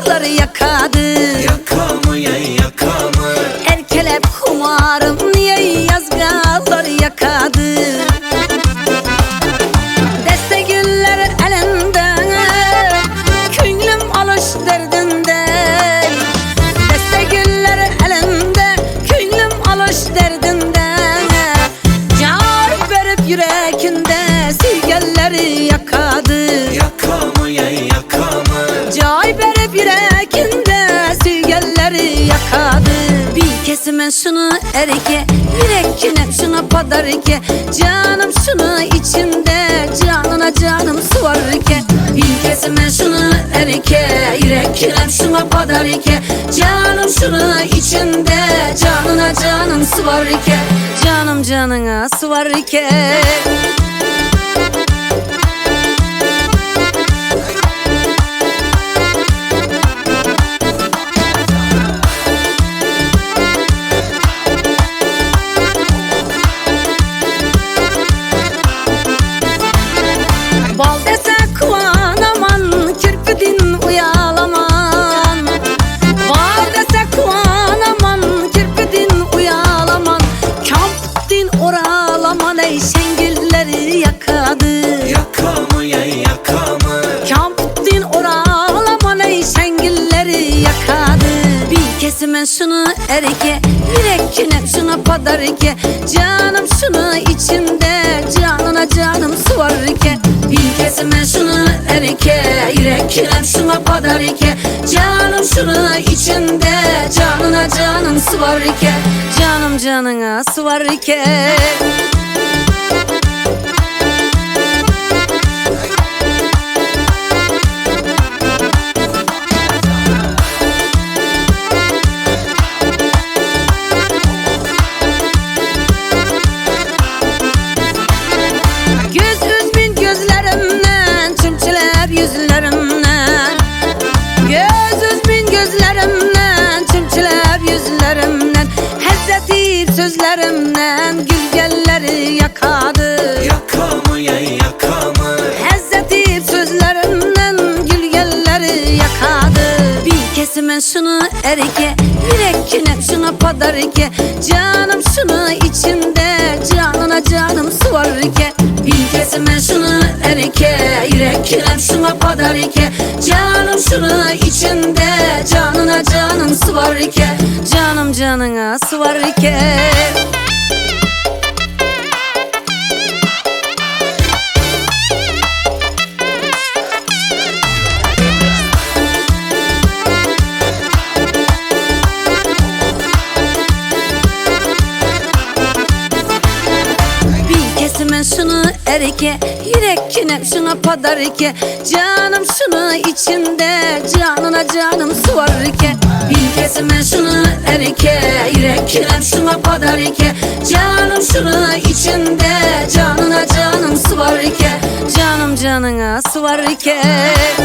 dağları yakadı. Yakamı yakamı. Erkelep kumarım niye yazgaları yakadı. Deste güller elinde, künglüm alış derdinde. Deste güller elinde, künglüm alış derdinde. Can verip yüreğinde silgelleri yakadı. Yakamı yakamı. Cay verip yüreğinde silgelleri yakadı. Bir kesime şunu erike, yürekine şuna padarike. Canım şunu içinde, canına canım suvarike. Bir kesime şunu erike, yürekine şuna padarike. Canım şunu içinde, canına canım suvarike. Canım canına suvarike. Bal dese kuvanaman, kirpidin uyalaman. Bal dese kuvanaman, kirpidin uyalaman. Kampdin oralaman, ey şengilleri yakadı. Yakamı yakamı. Kampdin oralaman, ey şengilleri yakadı. Bir kesime şunu erike, yürekine şuna padarike. Canım şunu içinde, canına canım suvarike. Bir kesime şunu erike, yürekine şuna padarike. Canım şunu içinde, canına canım suvarike. Canım canına suvarike. Yüzlerimden, göz üzbün gözlerimden, çimçiler yüzlerimden, hezzetip sözlerimden gülgelleri yakadı. Yakamı yakamı. Hezzetip sözlerimden gülgelleri yakadı. Bir kesime şunu erike, yürekine şuna padarike. Canım şunu içinde, canına canım suvarike. Bir kesime şunu erike, yürekine şuna padarike. Canım şunu içinde, canına canım suvarike. Canım canına suvarike. Kesime şunu erike, yürekine şuna padarike. Canım şunu içinde, canına canım suvarike. Bir kesime şunu erike, yürekine şuna padarike. Canım şunu içinde, canına canım suvarike. Canım canına suvarike.